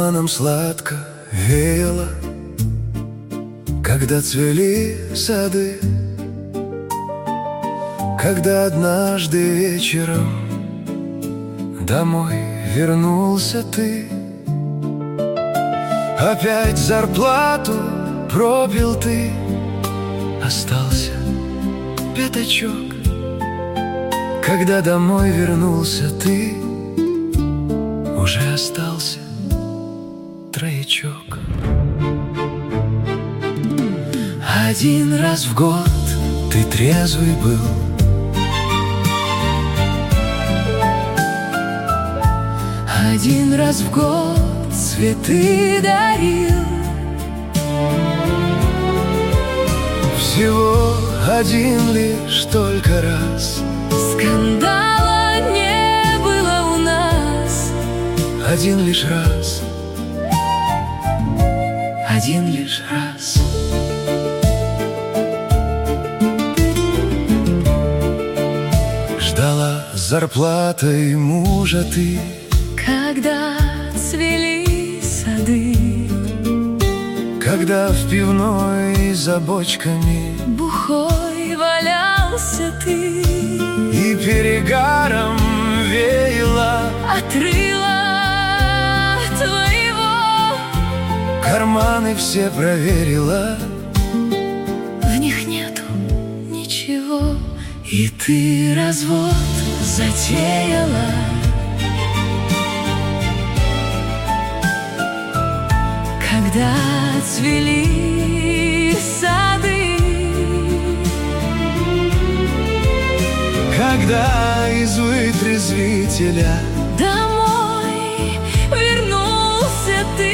Туманом сладко веяло, когда цвели сады, когда однажды вечером домой вернулся ты. Опять зарплату пропил ты, остался пятачок. Когда домой вернулся ты, уже остался троечок. Один раз в год ты трезвый был, один раз в год цветы дарил. Всего один лишь только раз скандала не было у нас. Один лишь раз, один лишь раз. Ждала зарплатой мужа ты, когда цвели сады, когда в пивной за бочками бухой валялся ты, и перегаром веяло от рыла твоего. Карманы все проверила, в них нету ничего. И ты развод затеяла, когда цвели сады, когда из вытрезвителя домой вернулся ты.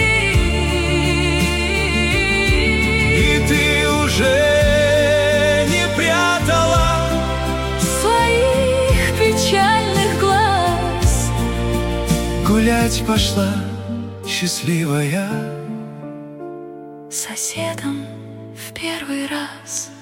И ты уже не прятала своих печальных глаз, гулять пошла счастливая соседом в первый раз.